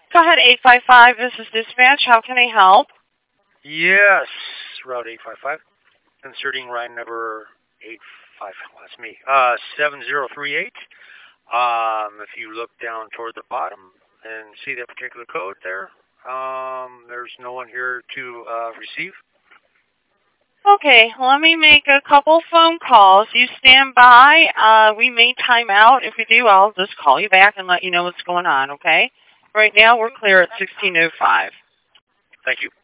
Go ahead, 855. This is dispatch. How can I help? Yes, Route 855. Inserting line number 85. That's me. 7038. If you look down toward the bottom and see that particular code there, there's no one here to receive. Okay, let me make a couple phone calls. You stand by. We may time out. If we do, I'll just call you back and let you know what's going on, okay? Right now, we're clear at 1605. Thank you.